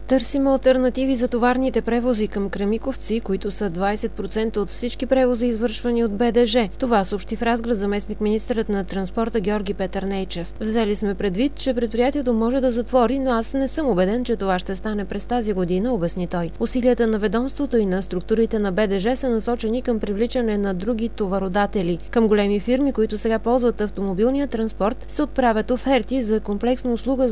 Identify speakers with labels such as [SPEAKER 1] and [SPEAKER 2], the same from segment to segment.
[SPEAKER 1] Търсим алтернативи за товарните превози към Кремиковци, които са 20% от всички превози, извършвани от БДЖ. Това съобщи в Разград заместник-министърът на транспорта Георги Петърнейчев. Взели сме предвид, че предприятието може да затвори, но аз не съм убеден, че това ще стане през тази година, обясни той. Усилията на ведомството и на структурите на БДЖ са насочени към привличане на други товародатели. Към големи фирми, които сега ползват автомобилния транспорт, се отправят оферти за комплексна услуга с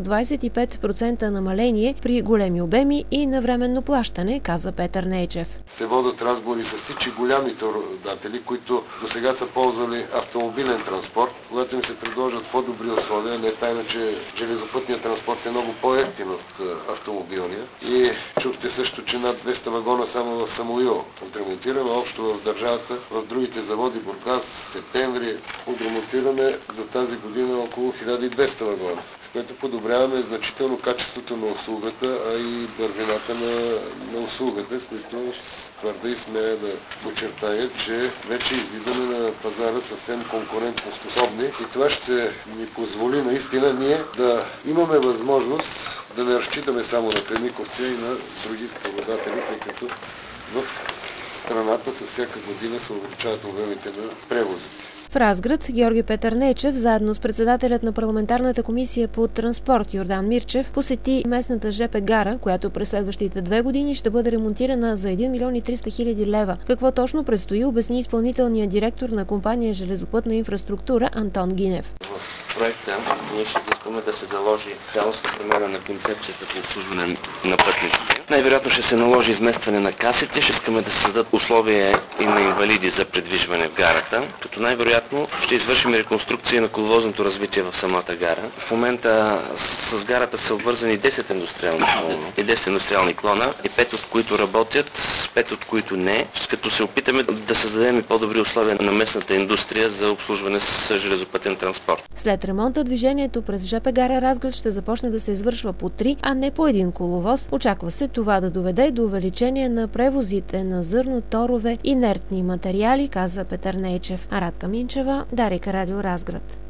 [SPEAKER 1] 25% намаление при големи обеми и навременно плащане, каза Петърнейчев.
[SPEAKER 2] Се водят разговори с всички голями товародатели, които до сега са ползвали автомобилен транспорт, когато им се предложат по-добри условия. Не е тайна, че железопътният транспорт е много по-евтин от автомобилния. И чухте също, че над 200 вагона само в Самуил отремонтираме, общо в държавата, в другите заводи, Бургас, Септември, отремонтираме за тази година около 1200 вагона, с което подобряваме значително качеството на услугата, а и бързината на услугата, с които твърда и смея да подчертая, че вече излизаме на пазара съвсем конкурентно способни и това ще ни позволи наистина ние да имаме възможност да не разчитаме само на Кремиковци и на други товародатели, тъй като в страната със всяка година се увеличават обемите на превозите.
[SPEAKER 1] В Разград Георги Петърнейчев, заедно с председателят на парламентарната комисия по транспорт Йордан Мирчев, посети местната ЖП гара, която през следващите 2 години ще бъде ремонтирана за 1 милион и 300 хиляди лева. Какво точно предстои, обясни изпълнителният директор на компания Железопътна инфраструктура Антон Гинев.
[SPEAKER 3] В проекта ние ще искаме да се заложи цялостна промяна на концепцията по обслужване на пътниците. Най-вероятно ще се наложи изместване на касите, ще искаме да се създадат условия и на инвалиди за придвижване в гарата, като най-вероятно ще извършим реконструкция на коловозното развитие в самата гара. В момента с гарата са обвързани 10 индустриални клона и 5 от които работят, 5 от които не, като се опитаме да създадем и по-добри условия на местната индустрия за обслужване с железопътен транспорт.
[SPEAKER 1] След ремонта движението през ЖП гара Разград ще започне да се извършва по 3, а не по един коловоз. Очаква се това да доведе до увеличение на превозите на зърно, торове, инертни материали, каза Петърнейчев. Радка Минчева, Дарик Радио Разград.